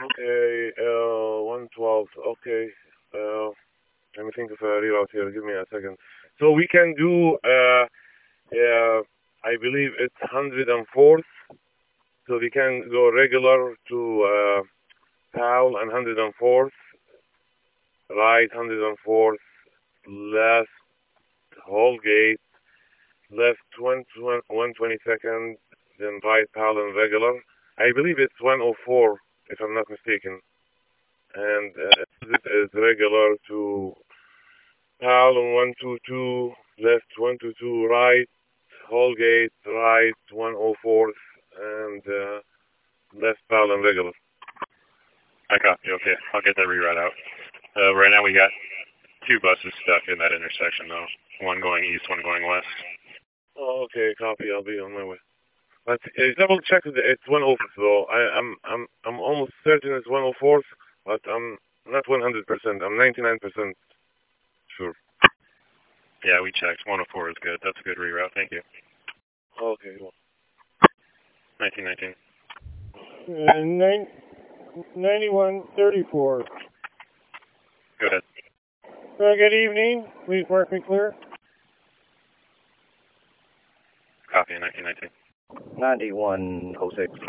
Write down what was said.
Okay, 112. Okay. Let me think of a reroute here. Give me a second. So we can do, I believe it's 104th. So we can go regular to PAL and 104th, right 104th, left whole gate, left 122nd, then right PAL and regular. I believe it's 104 if I'm not mistaken. And this is regular to PAL on 122, left 122, right, whole gate, right 104th, and left PAL and regular. I copy. Okay, I'll get that reroute out. Right now we got two buses stuck in that intersection though. One going east, one going west. Oh, okay, copy. I'll be on my way. But double check that it's 104th though. I'm almost certain it's 104th, but I'm not 100%. I'm 99% sure. Yeah, we checked. 104 is good. That's a good reroute. Thank you. Okay. Well. 1919. 9134. Go ahead. Good evening. Please mark me clear. Copy. 1919. 9106.